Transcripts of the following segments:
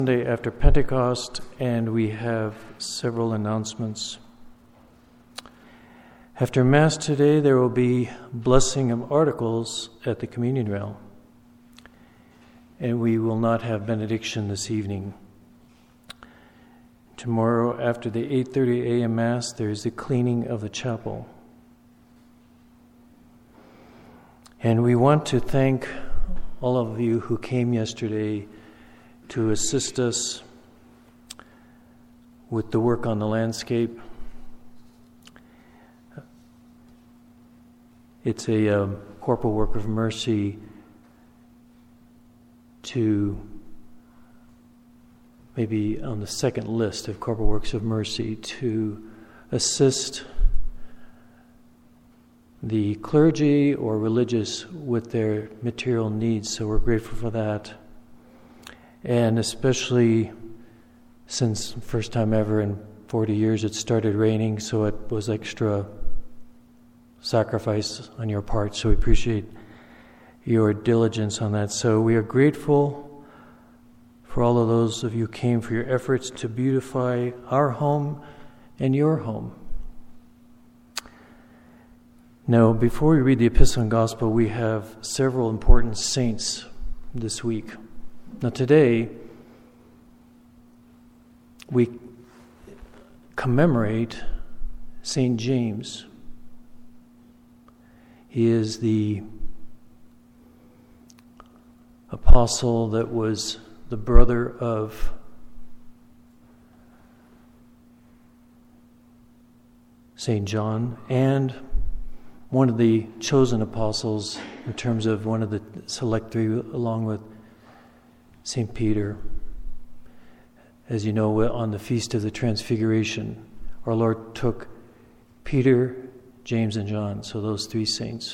Sunday after Pentecost, and we have several announcements. After Mass today, there will be blessing of articles at the communion rail, and we will not have benediction this evening. Tomorrow, after the 8:30 a.m. Mass, there is the cleaning of the chapel. And we want to thank all of you who came yesterday to assist us with the work on the landscape. It's a corporal work of mercy to maybe on the second list of corporal works of mercy to assist the clergy or religious with their material needs. So we're grateful for that. And especially since first time ever in 40 years it started raining, so it was extra sacrifice on your part. So we appreciate your diligence on that. So we are grateful for all of those of you who came for your efforts to beautify our home and your home. Now, before we read the Epistle and Gospel, we have several important saints this week. Now today, we commemorate St. James. He is the apostle that was the brother of St. John and one of the chosen apostles in terms of one of the select three, along with St. Peter. As you know, on the Feast of the Transfiguration, our Lord took Peter, James, and John, so those three saints.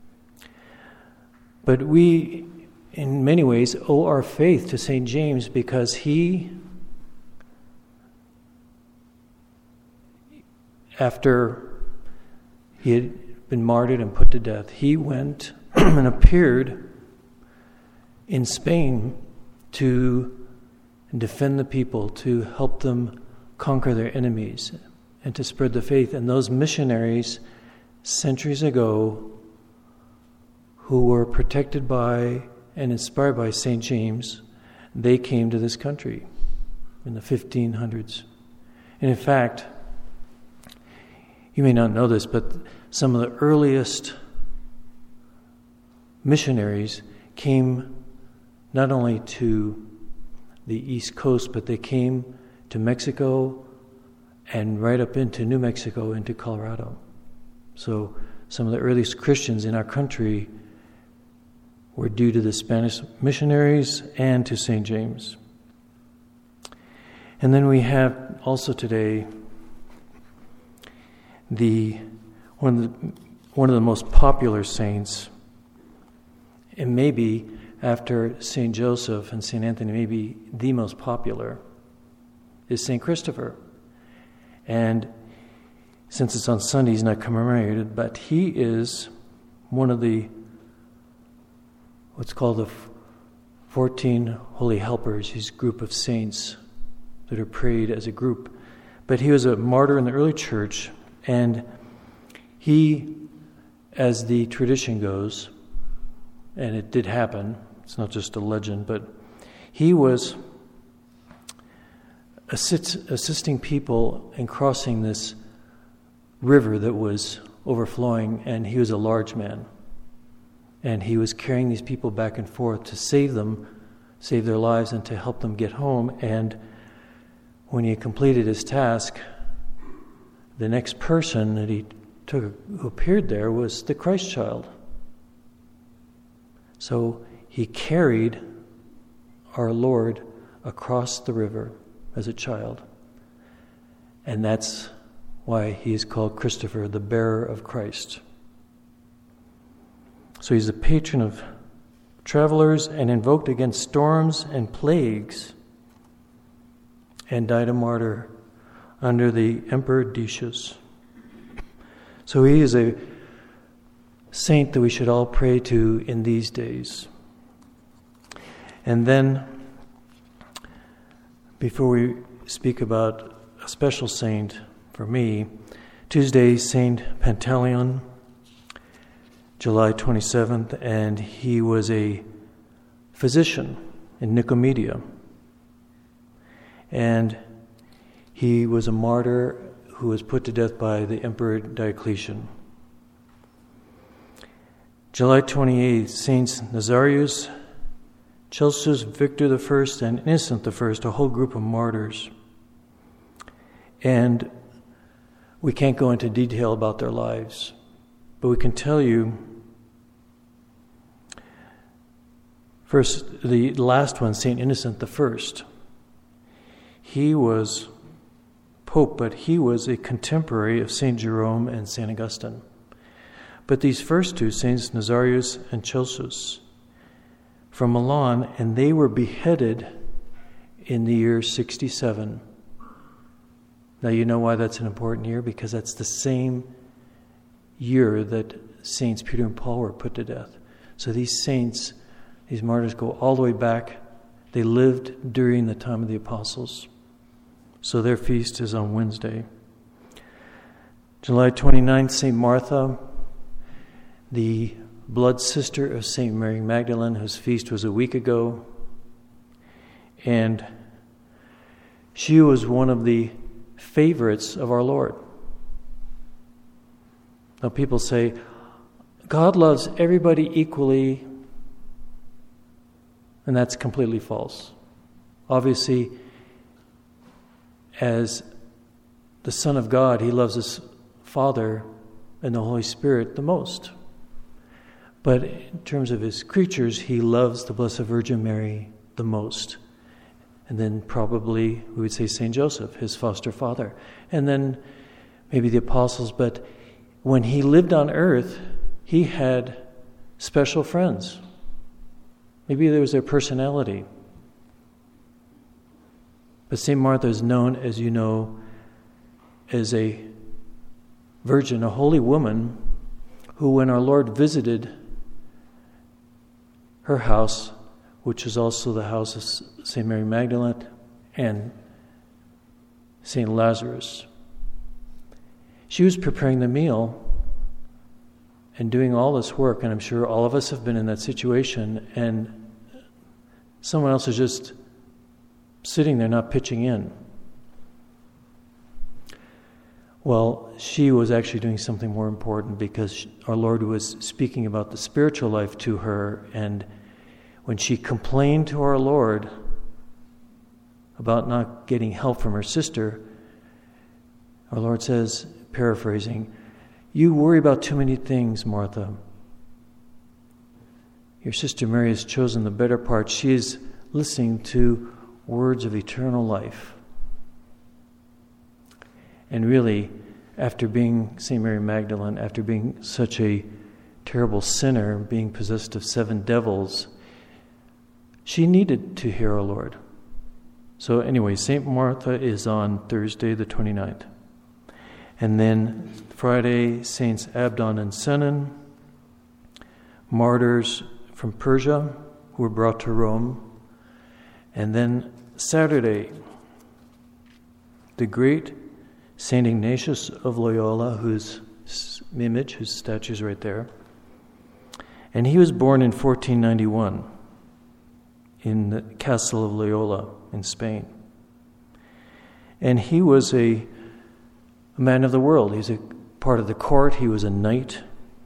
But we, in many ways, owe our faith to St. James because he, after he had been martyred and put to death, he went and appeared in Spain to defend the people, to help them conquer their enemies, and to spread the faith. And those missionaries, centuries ago, who were protected by and inspired by St. James, they came to this country in the 1500s. And in fact, you may not know this, but some of the earliest missionaries came not only to the East Coast, but they came to Mexico and right up into New Mexico, into Colorado. So some of the earliest Christians in our country were due to the Spanish missionaries and to St. James. And then we have also today one of the most popular saints, and maybe after St. Joseph and St. Anthony, maybe the most popular, is St. Christopher. And since it's on Sunday, he's not commemorated, but he is one of the, what's called the 14 Holy Helpers, his group of saints that are prayed as a group. But he was a martyr in the early church, and he, as the tradition goes, and it did happen, it's not just a legend, but he was assisting people in crossing this river that was overflowing, and he was a large man. And he was carrying these people back and forth to save them, save their lives, and to help them get home. And when he completed his task, the next person that he took, who appeared there, was the Christ child. So he carried our Lord across the river as a child. And that's why he is called Christopher, the bearer of Christ. So he's the patron of travelers and invoked against storms and plagues, and died a martyr under the Emperor Decius. So he is a saint that we should all pray to in these days. And then Before we speak about a special saint for me, Tuesday, Saint Pantaleon, July 27th, and he was a physician in Nicomedia. And he was a martyr who was put to death by the Emperor Diocletian. July 28th, Saints Nazarius, Celsus, Victor I, and Innocent I, a whole group of martyrs. And we can't go into detail about their lives, but we can tell you, first, the last one, St. Innocent I. He was Pope, but he was a contemporary of St. Jerome and St. Augustine. But these first two, Saints Nazarius and Celsus, from Milan, and they were beheaded in the year 67. Now you know why that's an important year, because that's the same year that Saints Peter and Paul were put to death. So these saints, these martyrs, go all the way back. They lived during the time of the apostles. So their feast is on Wednesday. July 29th, St. Martha, the blood sister of St. Mary Magdalene, whose feast was a week ago. And she was one of the favorites of our Lord. Now people say, God loves everybody equally, and that's completely false. Obviously, as the Son of God, he loves his Father and the Holy Spirit the most. But in terms of his creatures, he loves the Blessed Virgin Mary the most. And then probably we would say St. Joseph, his foster father. And then maybe the apostles. But when he lived on earth, he had special friends. Maybe there was their personality. But St. Martha is known, as you know, as a virgin, a holy woman, who when our Lord visited her house, which is also the house of St. Mary Magdalene and St. Lazarus, she was preparing the meal and doing all this work, and I'm sure all of us have been in that situation, and someone else is just sitting there not pitching in. Well, she was actually doing something more important, because our Lord was speaking about the spiritual life to her, and when she complained to our Lord about not getting help from her sister, our Lord says, paraphrasing, "You worry about too many things, Martha. Your sister Mary has chosen the better part. She is listening to words of eternal life." And really, after being St. Mary Magdalene, after being such a terrible sinner, being possessed of 7 devils, she needed to hear our Lord. So anyway, St. Martha is on Thursday the 29th. And then Friday, Saints Abdon and Senon, martyrs from Persia who were brought to Rome. And then Saturday, the great St. Ignatius of Loyola, whose image, whose statue is right there. And he was born in 1491 in the castle of Loyola in Spain. And he was a man of the world. He's a part of the court. He was a knight.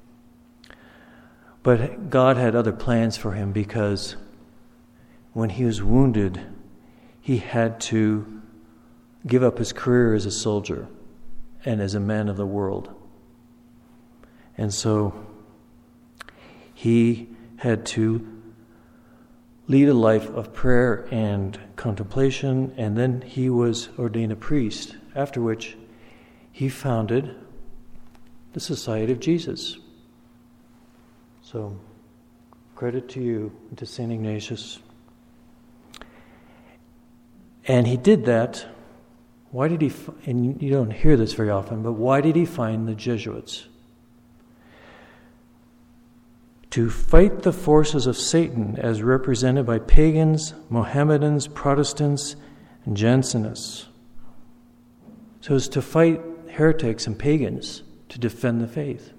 But God had other plans for him, because when he was wounded, he had to give up his career as a soldier and as a man of the world. And so he had to lead a life of prayer and contemplation, and then he was ordained a priest, after which he founded the Society of Jesus. So, credit to you and to St. Ignatius. And he did that. Why did he, and you don't hear this very often, but why did he find the Jesuits? To fight the forces of Satan as represented by pagans, Mohammedans, Protestants, and Jansenists. So it's to fight heretics and pagans, to defend the faith.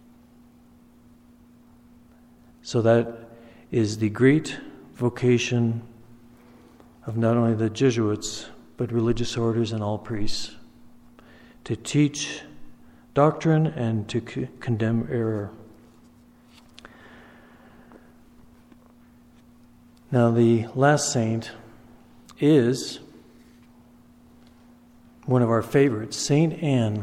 So that is the great vocation of not only the Jesuits, but religious orders and all priests, to teach doctrine and to condemn error. Now, the last saint is one of our favorites, Saint Anne.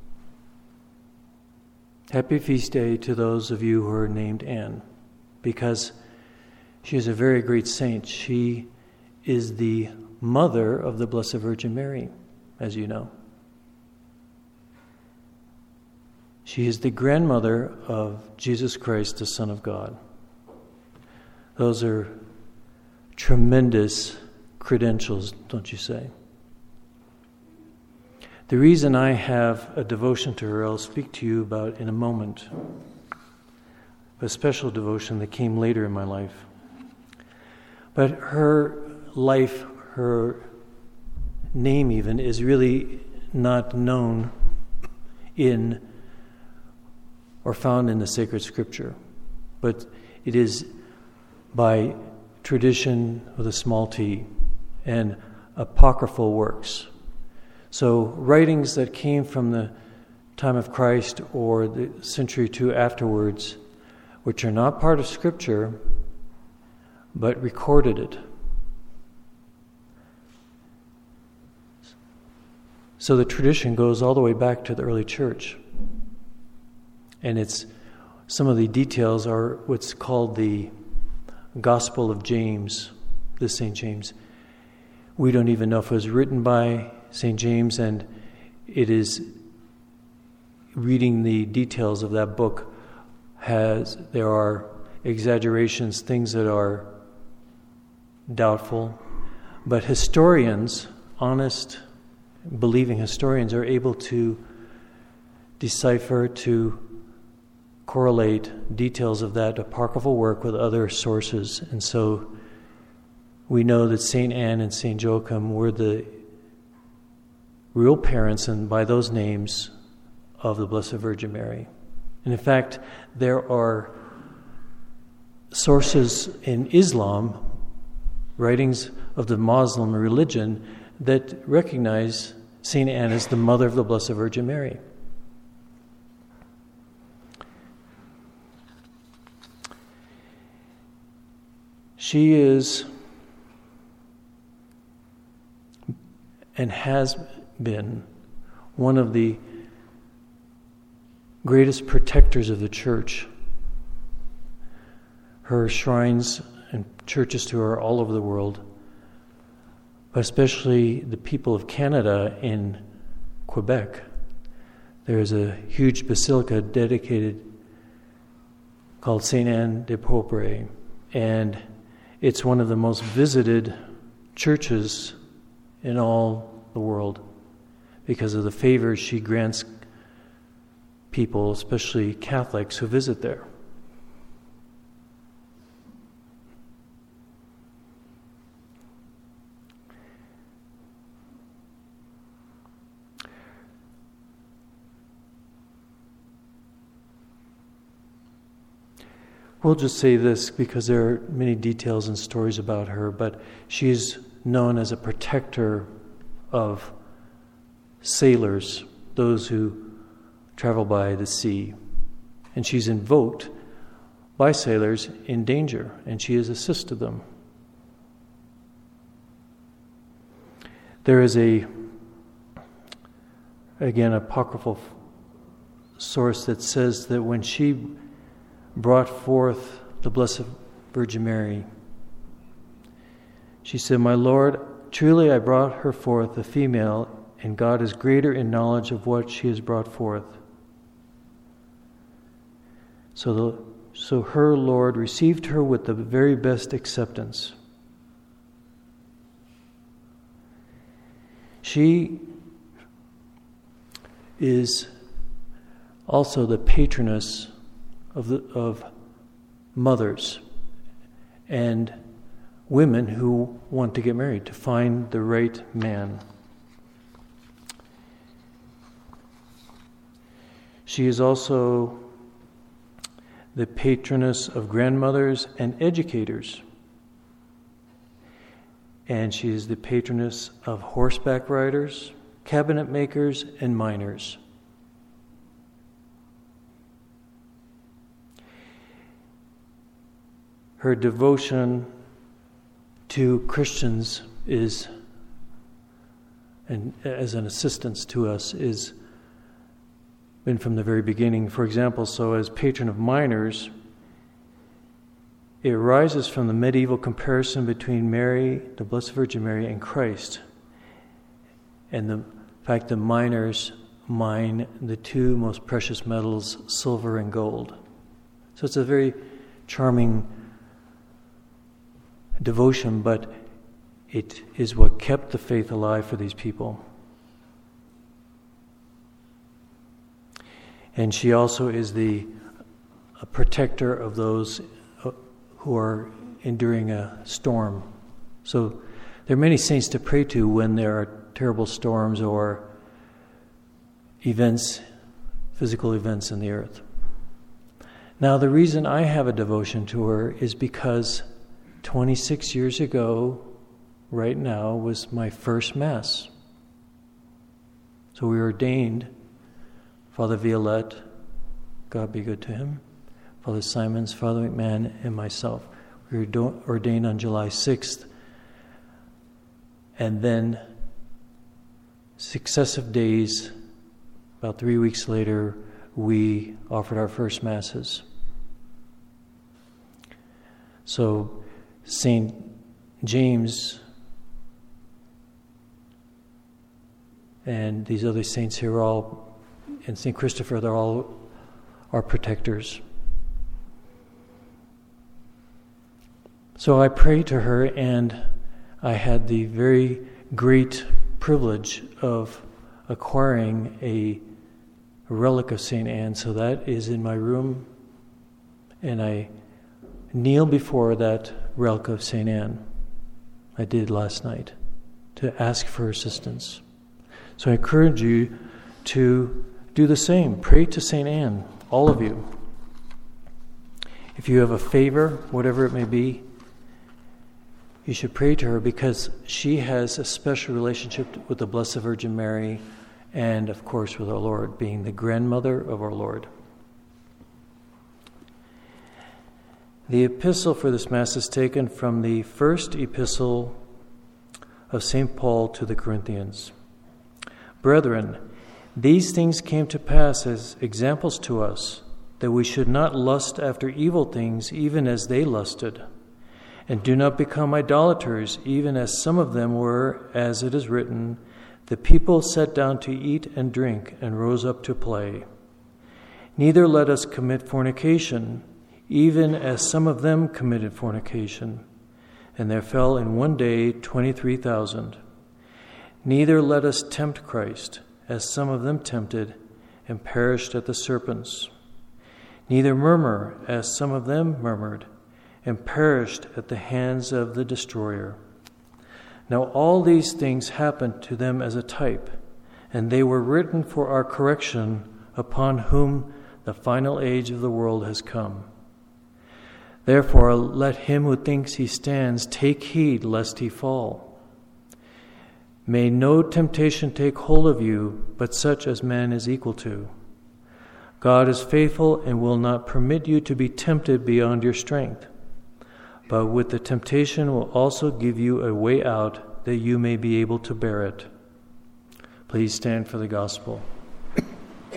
Happy feast day to those of you who are named Anne, because she is a very great saint. She is the mother of the Blessed Virgin Mary, as you know. She is the grandmother of Jesus Christ, the Son of God. Those are tremendous credentials, don't you say? The reason I have a devotion to her, I'll speak to you about in a moment. A special devotion that came later in my life. But her life, her name even, is really not known in or found in the sacred scripture. But it is by tradition with a small t and apocryphal works. So writings that came from the time of Christ or the century or two afterwards, which are not part of Scripture, but recorded it. So the tradition goes all the way back to the early church. And it's some of the details are what's called the Gospel of James, the St. James. We don't even know if it was written by St. James, and it is reading the details of that book there are exaggerations, things that are doubtful, but historians, honest, believing historians, are able to decipher, to correlate details of that apocryphal work with other sources. And so we know that St. Anne and St. Joachim were the real parents, and by those names, of the Blessed Virgin Mary. And in fact, there are sources in Islam, writings of the Muslim religion, that recognize St. Anne as the mother of the Blessed Virgin Mary. She is and has been one of the greatest protectors of the church. Her shrines and churches to her all over the world, but especially the people of Canada in Quebec. There is a huge basilica dedicated called Saint Anne de Beaupré, and it's one of the most visited churches in all the world because of the favors she grants people, especially Catholics, who visit there. We'll just say this because there are many details and stories about her, but she is known as a protector of sailors, those who travel by the sea. And she's invoked by sailors in danger, and she has assisted them. There is again, apocryphal source that says that when she brought forth the Blessed Virgin Mary, she said, "My Lord, truly I brought her forth a female, and God is greater in knowledge of what she has brought forth." So her Lord received her with the very best acceptance. She is also the patroness of mothers, and women who want to get married, to find the right man. She is also the patroness of grandmothers and educators. And she is the patroness of horseback riders, cabinet makers, and miners. Her devotion to Christians is, and as an assistance to us, is been from the very beginning. For example, so as patron of miners, it arises from the medieval comparison between Mary, the Blessed Virgin Mary, and Christ, and the fact that miners mine the two most precious metals, silver and gold. So it's a very charming devotion, but it is what kept the faith alive for these people. And she also is a protector of those who are enduring a storm. So there are many saints to pray to when there are terrible storms or events, physical events in the earth. Now, the reason I have a devotion to her is because 26 years ago, right now, was my first Mass. So we ordained Father Violette, God be good to him, Father Simons, Father McMahon, and myself. We were ordained on July 6th. And then successive days, about 3 weeks later, we offered our first Masses. So St. James and these other saints here are all, and St. Christopher, they're all our protectors. So I prayed to her, and I had the very great privilege of acquiring a relic of St. Anne. So that is in my room, and I kneel before that relic of St. Anne. I did last night to ask for assistance. So I encourage you to do the same. Pray to St. Anne, all of you. If you have a favor, whatever it may be, you should pray to her, because she has a special relationship with the Blessed Virgin Mary and, of course, with our Lord, being the grandmother of our Lord. The epistle for this Mass is taken from the first epistle of St. Paul to the Corinthians. Brethren, these things came to pass as examples to us, that we should not lust after evil things, even as they lusted. And do not become idolaters, even as some of them were, as it is written, the people sat down to eat and drink, and rose up to play. Neither let us commit fornication, even as some of them committed fornication. And there fell in one day 23,000. Neither let us tempt Christ, as some of them tempted, and perished at the serpents. Neither murmur, as some of them murmured, and perished at the hands of the destroyer. Now all these things happened to them as a type, and they were written for our correction, upon whom the final age of the world has come. Therefore let him who thinks he stands take heed lest he fall. May no temptation take hold of you, but such as man is equal to. God is faithful and will not permit you to be tempted beyond your strength, but with the temptation will also give you a way out, that you may be able to bear it. Please stand for the gospel. The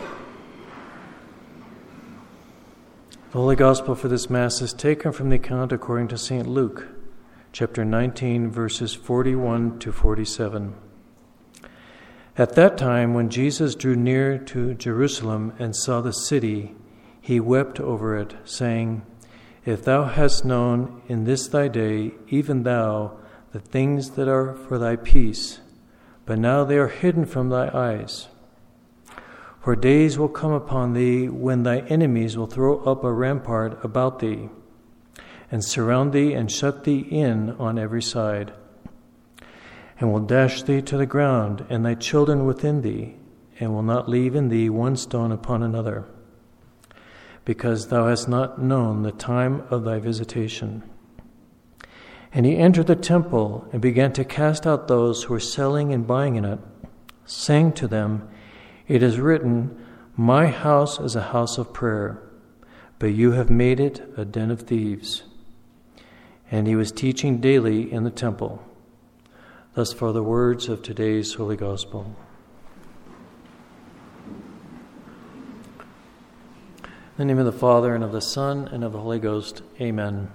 Holy Gospel for this Mass is taken from the account according to St. Luke, chapter 19, verses 41 to 47. At that time, when Jesus drew near to Jerusalem and saw the city, he wept over it, saying, If thou hadst known in this thy day, even thou, the things that are for thy peace, but now they are hidden from thy eyes. For days will come upon thee when thy enemies will throw up a rampart about thee, and surround thee, and shut thee in on every side, and will dash thee to the ground, and thy children within thee, and will not leave in thee one stone upon another, because thou hast not known the time of thy visitation. And he entered the temple, and began to cast out those who were selling and buying in it, saying to them, It is written, My house is a house of prayer, but you have made it a den of thieves. And he was teaching daily in the temple. Thus far the words of today's Holy Gospel. In the name of the Father, and of the Son, and of the Holy Ghost. Amen.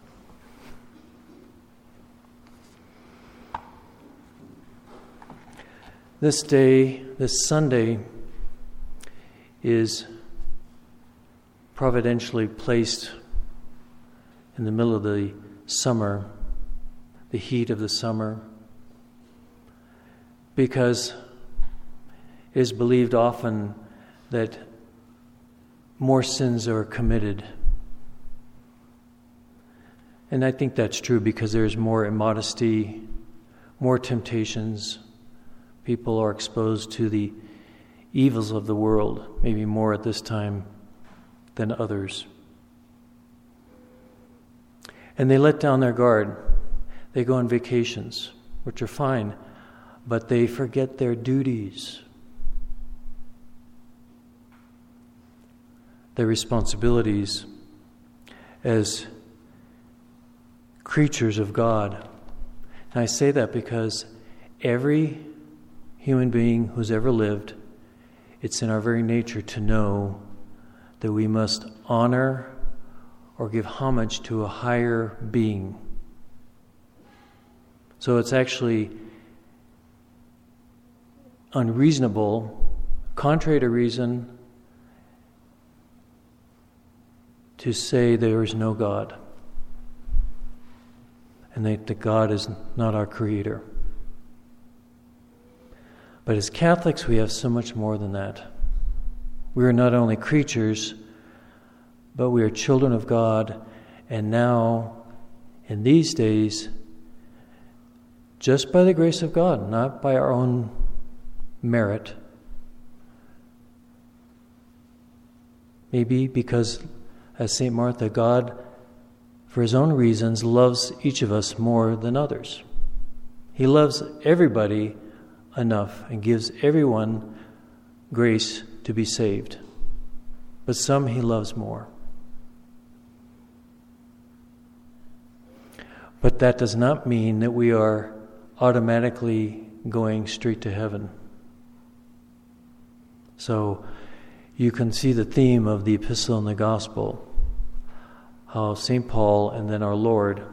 This day, this Sunday, is providentially placed in the middle of the summer, the heat of the summer, because it is believed often that more sins are committed. And I think that's true because there's more immodesty, more temptations. People are exposed to the evils of the world, maybe more at this time than others. And they let down their guard. They go on vacations, which are fine, but they forget their duties, their responsibilities as creatures of God. And I say that because every human being who's ever lived, it's in our very nature to know that we must honor or give homage to a higher being. So it's actually unreasonable, contrary to reason, to say there is no God and that God is not our creator. But as Catholics, we have so much more than that. We are not only creatures, but we are children of God, and now, in these days, just by the grace of God, not by our own merit, maybe because, as St. Martha, God, for his own reasons, loves each of us more than others. He loves everybody enough and gives everyone grace to be saved. But some he loves more. But that does not mean that we are automatically going straight to heaven. So you can see the theme of the epistle and the gospel, how St. Paul and then our Lord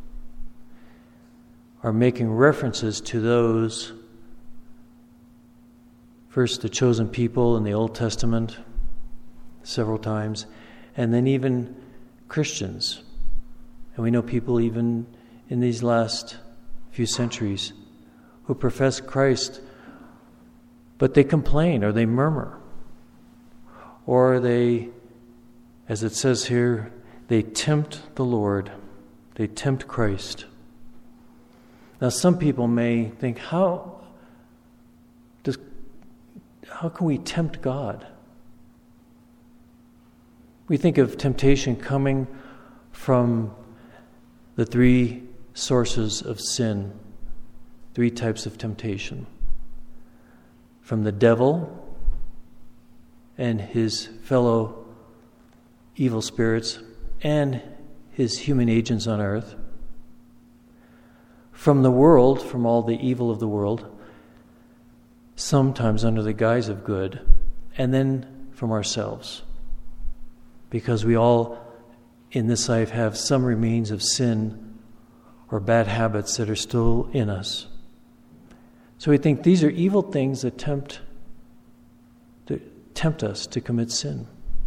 are making references to those, first the chosen people in the Old Testament several times, and then even Christians. And we know people even in these last few centuries who profess Christ, but they complain or they murmur, or they, as it says here, they tempt the Lord, they tempt Christ. Now some people may think, how can we tempt God? We think of temptation coming from the three sources of sin, three types of temptation. From the devil and his fellow evil spirits and his human agents on earth. From the world, from all the evil of the world, sometimes under the guise of good, and then from ourselves. Because we all in this life have some remains of sin or bad habits that are still in us. So we think these are evil things that tempt us to commit sin.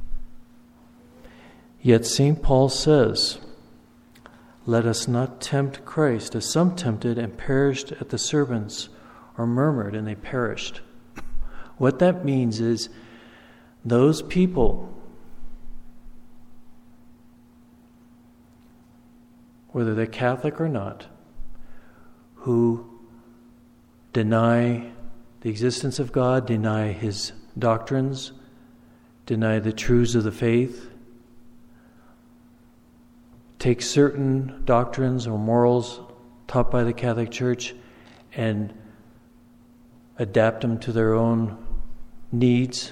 Yet St. Paul says, "Let us not tempt Christ, as some tempted and perished at the serpents, or murmured and they perished." What that means is those people whether they're Catholic or not, who deny the existence of God, deny His doctrines, deny the truths of the faith, take certain doctrines or morals taught by the Catholic Church and adapt them to their own needs.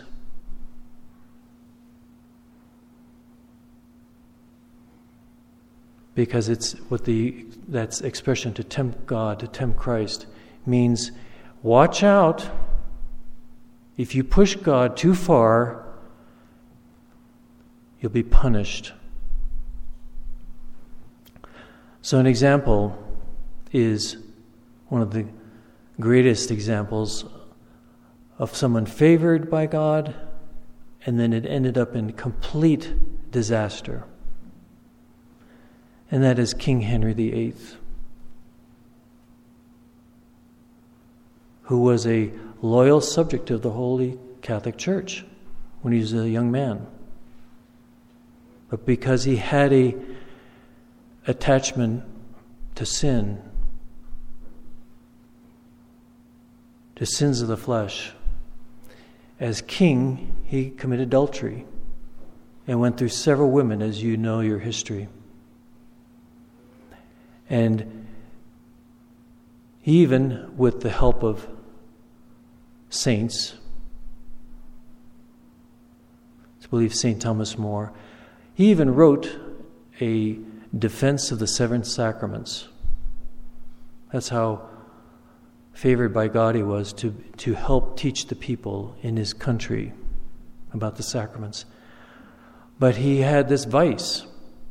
Because it's that's expression to tempt God, to tempt Christ, means watch out. If you push God too far, you'll be punished. So an example is one of the greatest examples of someone favored by God, and then it ended up in complete disaster. And that is King Henry VIII, who was a loyal subject of the Holy Catholic Church when he was a young man. But because he had a attachment to sin, to sins of the flesh, as king, he committed adultery and went through several women, as you know your history. And even with the help of saints, I believe St. Thomas More, he even wrote a defense of the seven sacraments. That's how favored by God he was to help teach the people in his country about the sacraments. But he had this vice.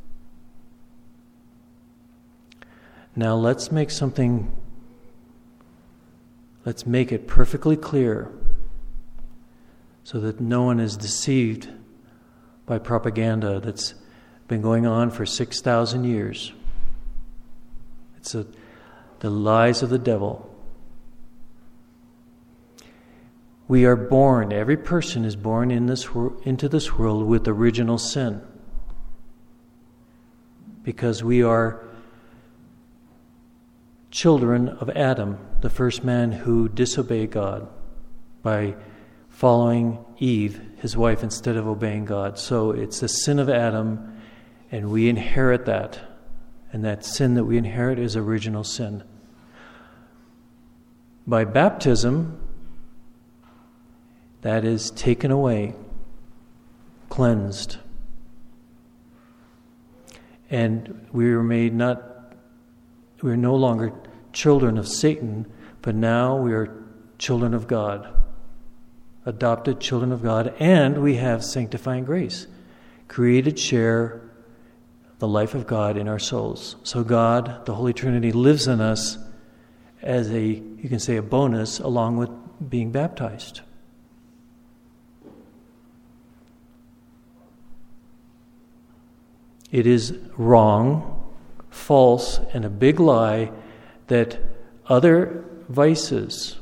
Now let's make it perfectly clear so that no one is deceived by propaganda that's been going on for 6,000 years. It's the lies of the devil. We are born, every person is born into this world with original sin. Because we are children of Adam, the first man who disobeyed God by following Eve, his wife, instead of obeying God. So it's the sin of Adam, and we inherit that. And that sin that we inherit is original sin. By baptism, that is taken away, cleansed. And we're no longer children of Satan, but now we are children of God, adopted children of God, and we have sanctifying grace, created share the life of God in our souls. So God, the Holy Trinity, lives in us as you can say a bonus along with being baptized. It is wrong, false, and a big lie that other vices,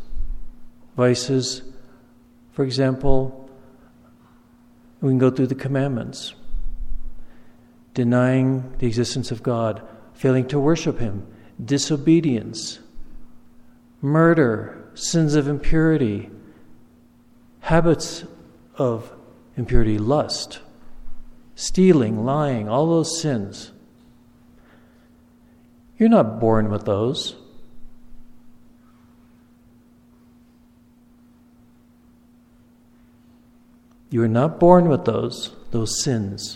for example, we can go through the commandments, denying the existence of God, failing to worship Him, disobedience, murder, sins of impurity, habits of impurity, lust, stealing, lying, all those sins. You're not born with those. You are not born with those sins.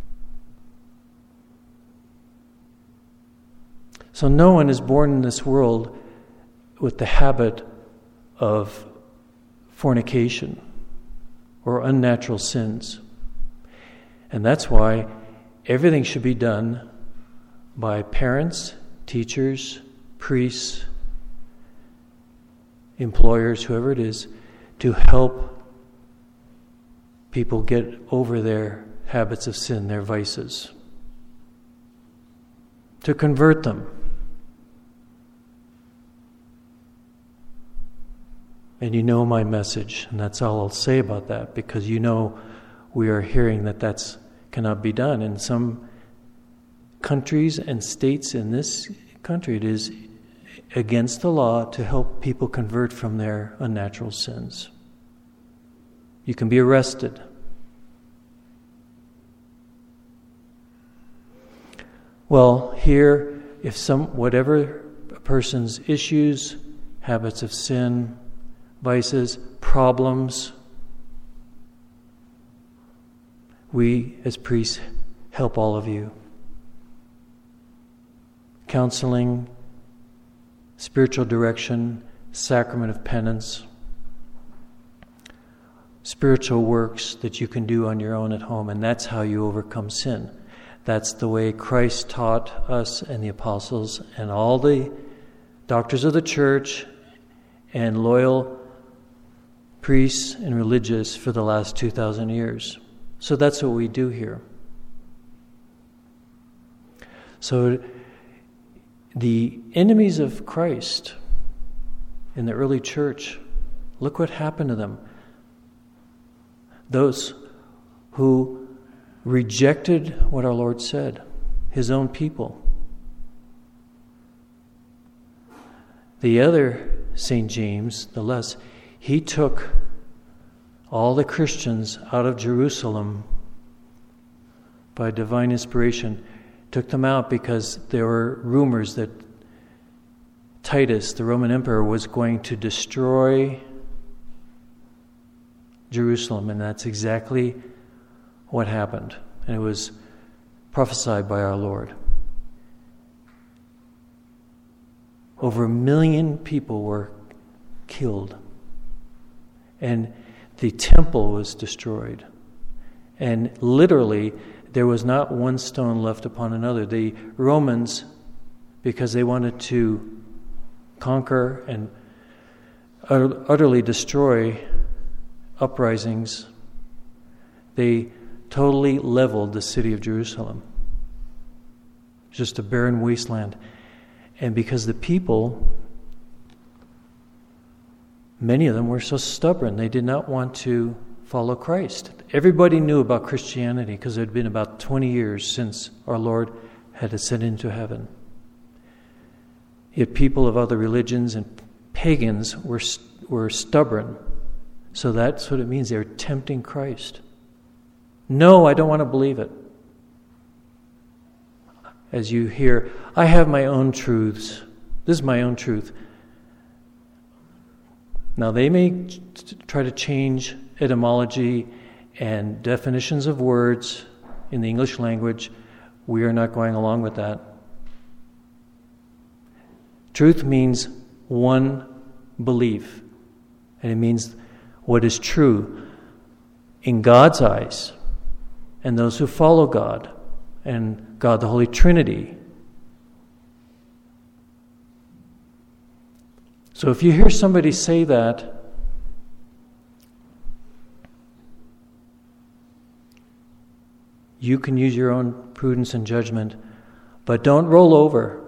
So no one is born in this world with the habit of fornication or unnatural sins. And that's why everything should be done by parents, teachers, priests, employers, whoever it is, to help people get over their habits of sin, their vices, to convert them. And you know my message, and that's all I'll say about that, because you know we are hearing that cannot be done. In some countries and states in this country, it is against the law to help people convert from their unnatural sins. You can be arrested. Well, here, if whatever a person's issues, habits of sin, vices, problems, we as priests help all of you. Counseling, spiritual direction, sacrament of penance, spiritual works that you can do on your own at home, and that's how you overcome sin. That's the way Christ taught us and the apostles and all the doctors of the church and loyal priests and religious for the last 2,000 years. So that's what we do here. So the enemies of Christ in the early church, look what happened to them. Those who rejected what our Lord said, his own people. The other St. James, the less, he took all the Christians out of Jerusalem by divine inspiration, took them out because there were rumors that Titus, the Roman emperor, was going to destroy Jerusalem, and that's exactly what happened. And it was prophesied by our Lord. Over 1 million people were killed. And the temple was destroyed. And literally, there was not one stone left upon another. The Romans, because they wanted to conquer and utterly destroy uprisings, they totally leveled the city of Jerusalem. Just a barren wasteland. And because the people, many of them were so stubborn, they did not want to follow Christ. Everybody knew about Christianity because it had been about 20 years since our Lord had ascended into heaven. Yet people of other religions and pagans were stubborn. So that's what it means. They're tempting Christ. No, I don't want to believe it. As you hear, I have my own truths. This is my own truth. Now, they may try to change etymology and definitions of words in the English language. We are not going along with that. Truth means one belief, and it means what is true in God's eyes and those who follow God and God the Holy Trinity. So if you hear somebody say that, you can use your own prudence and judgment, but don't roll over.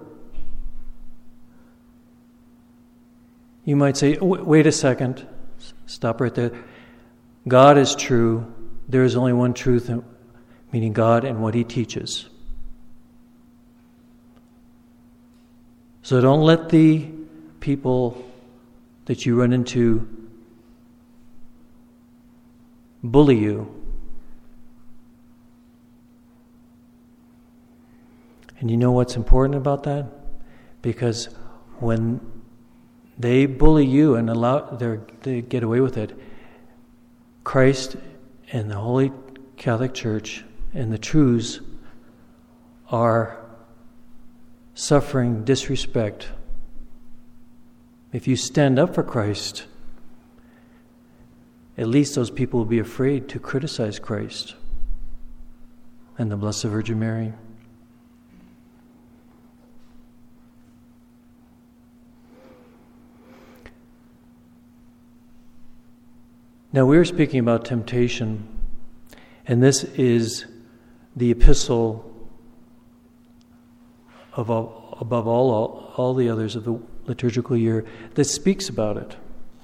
You might say, wait a second, stop right there. God is true. There is only one truth, meaning God and what He teaches. So don't let the people that you run into bully you. And you know what's important about that? Because when they bully you and they get away with it, Christ and the Holy Catholic Church and the truths are suffering disrespect. If you stand up for Christ, at least those people will be afraid to criticize Christ and the Blessed Virgin Mary. Now, we are speaking about temptation, and this is the epistle above all the others of the liturgical year that speaks about it.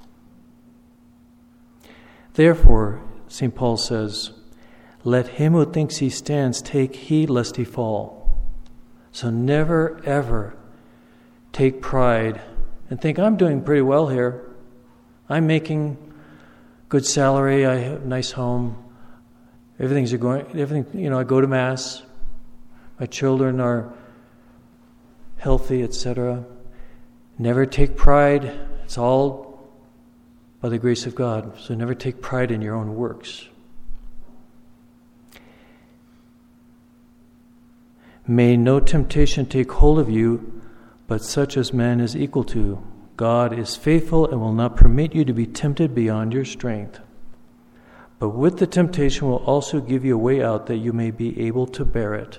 Therefore, St. Paul says, let him who thinks he stands take heed lest he fall. So never, ever take pride and think, I'm doing pretty well here. I'm making good salary. I have a nice home. I go to Mass. My children are healthy, etc. Never take pride. It's all by the grace of God. So never take pride in your own works. May no temptation take hold of you, but such as man is equal to. God is faithful and will not permit you to be tempted beyond your strength. But with the temptation will also give you a way out that you may be able to bear it.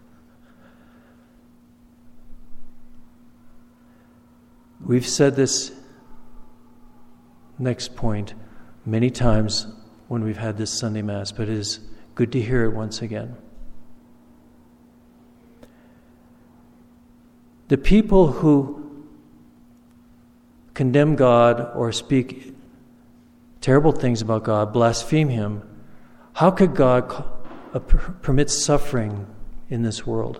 We've said this next point many times when we've had this Sunday Mass, but it is good to hear it once again. The people who condemn God or speak terrible things about God, blaspheme Him, how could God permit suffering in this world?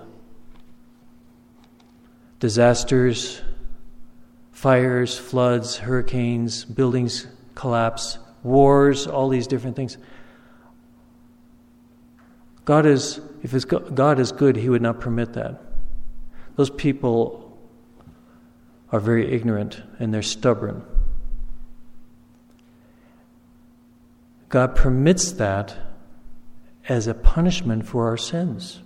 Disasters, fires, floods, hurricanes, buildings collapse, wars, all these different things. If God is good, He would not permit that. Those people are very ignorant and they're stubborn. God permits that as a punishment for our sins.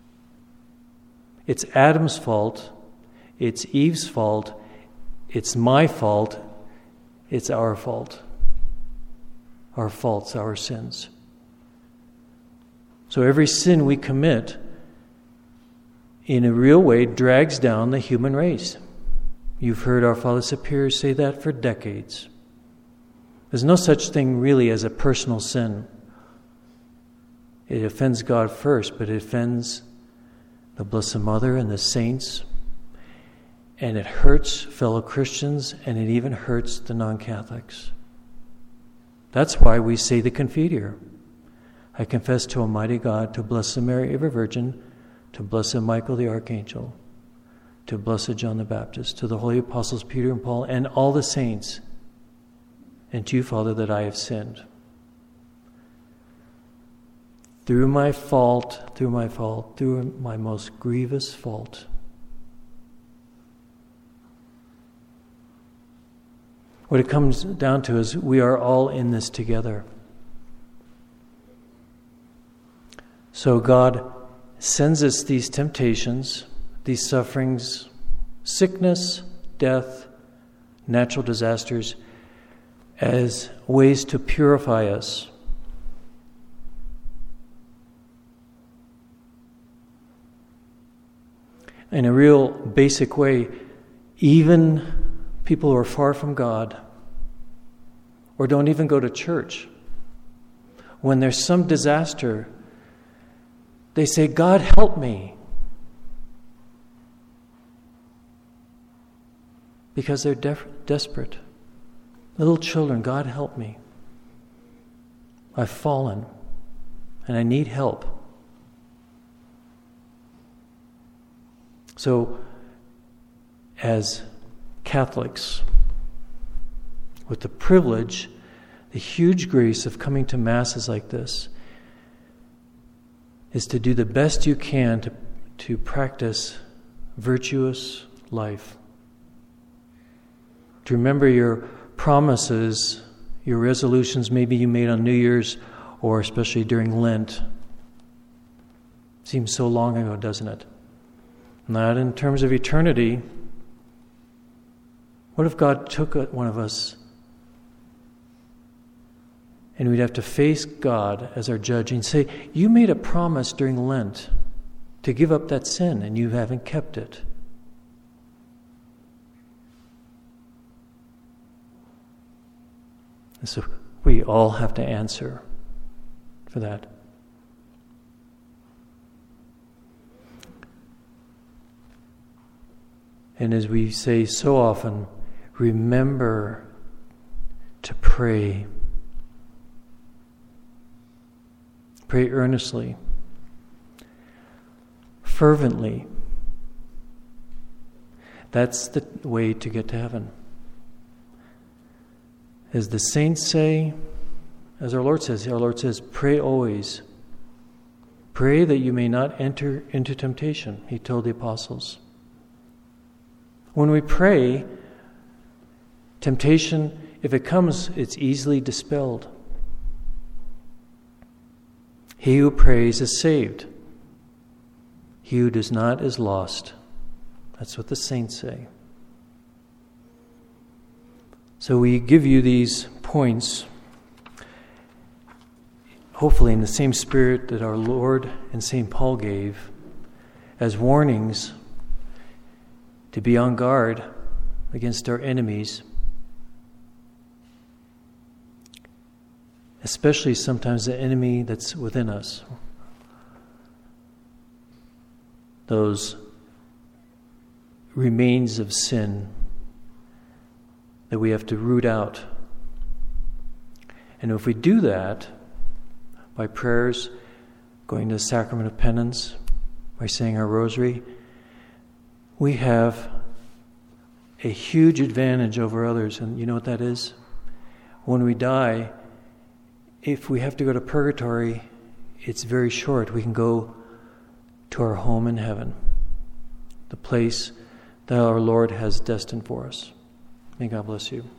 It's Adam's fault. It's Eve's fault. It's my fault. It's our fault. Our faults, our sins. So every sin we commit, in a real way, drags down the human race. You've heard our Father Superior say that for decades. There's no such thing really as a personal sin. It offends God first, but it offends the Blessed Mother and the saints, and it hurts fellow Christians, and it even hurts the non-Catholics. That's why we say the Confiteor. I confess to Almighty God, to Blessed Mary, ever Virgin, to Blessed Michael the Archangel, to Blessed John the Baptist, to the holy apostles Peter and Paul, and all the saints, and to you, Father, that I have sinned. Through my most grievous fault. What it comes down to is we are all in this together. So God sends us these temptations, these sufferings, sickness, death, natural disasters, as ways to purify us. In a real basic way, even people who are far from God or don't even go to church, when there's some disaster, they say, God, help me. Because they're desperate. Little children, God, help me. I've fallen, and I need help. So, as Catholics, with the privilege, the huge grace of coming to Masses like this, is to do the best you can to practice virtuous life. To remember your promises, your resolutions maybe you made on New Year's or especially during Lent. Seems so long ago, doesn't it? Not in terms of eternity. What if God took one of us and we'd have to face God as our judge and say, you made a promise during Lent to give up that sin and you haven't kept it. And so we all have to answer for that. And as we say so often, remember to pray. Pray earnestly, fervently, That's the way to get to heaven. As the saints say, as our Lord says, pray always. Pray that you may not enter into temptation, he told the apostles. When we pray, temptation, if it comes, it's easily dispelled. He who prays is saved. He who does not is lost. That's what the saints say. So we give you these points, hopefully in the same spirit that our Lord and St. Paul gave, as warnings to be on guard against our enemies, especially sometimes the enemy that's within us. Those remains of sin that we have to root out. And if we do that by prayers, going to the sacrament of penance, by saying our rosary, we have a huge advantage over others. And you know what that is? When we die, if we have to go to purgatory, it's very short. We can go to our home in heaven, the place that our Lord has destined for us. May God bless you.